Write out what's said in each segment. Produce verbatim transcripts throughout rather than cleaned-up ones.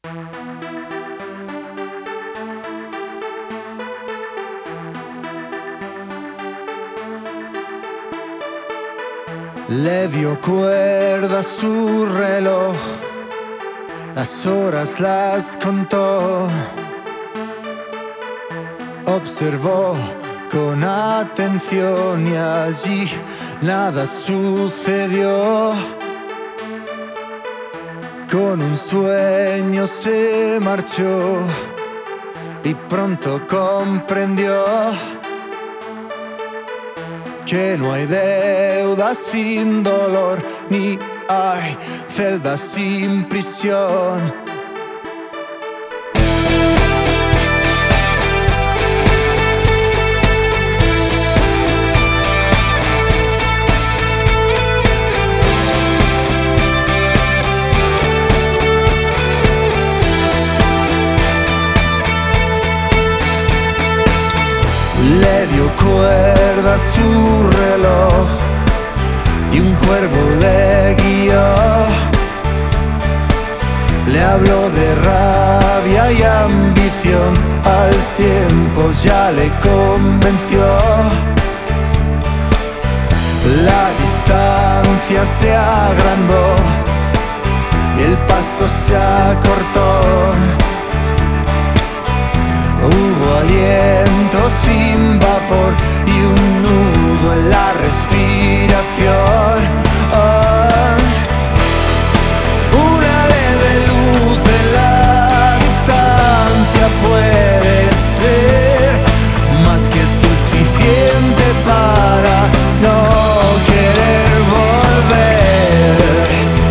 Le dio cuerda a su reloj, las horas las contó, observó con atención y allí nada sucedió. Con un sueño se marchó y pronto comprendió que no hay deuda sin dolor, ni hay celda sin prisión. Le dio cuerda a su reloj y un cuervo le guió. Le habló de rabia y ambición, al tiempo ya le convenció. La distancia se agrandó y el paso se acortó. Hubo aliento sin vapor y un nudo en la respiración. Oh, una leve luz en la distancia puede ser más que suficiente para no querer volver.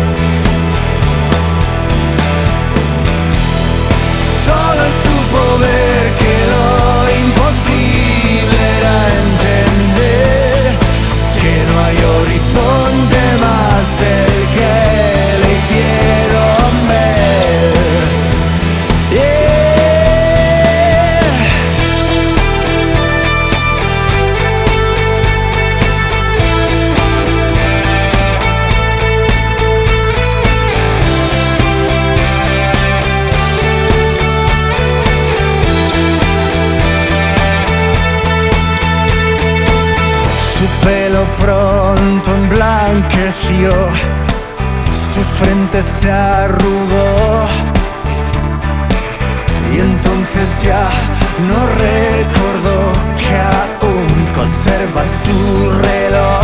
Solo en su poder que lo imposible era entender que no hay horizonte más el que le hicieron ver. Yeah. Su pelo pronto emblanqueció, su frente se arrugó y entonces ya no recordó que aún conserva su reloj.